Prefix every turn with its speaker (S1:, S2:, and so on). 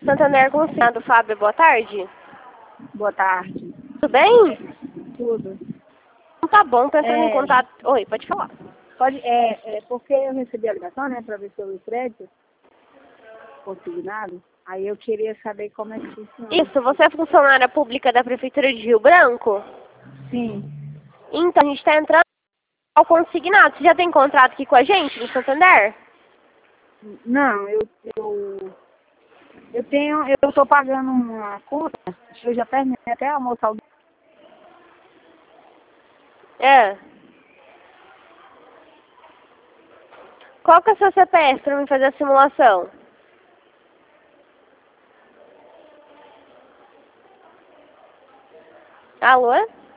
S1: Santander Consignado, Fábio, boa tarde.
S2: Boa tarde.
S1: Tudo bem?
S2: Tudo.
S1: Tá bom, tô entrando em contato. Oi, pode falar.
S2: Porque eu recebi a ligação, né, para ver sobre o crédito consignado. Aí eu queria saber como é que funciona.
S1: Isso, você é funcionária pública da Prefeitura de Rio Branco?
S2: Sim.
S1: Então, a gente tá entrando ao consignado. Você já tem contrato aqui com a gente, no Santander?
S2: Não, eu tô pagando uma conta, eu já terminei até a moça.
S1: É. Qual que é o seu CPF pra mim fazer a simulação? Alô?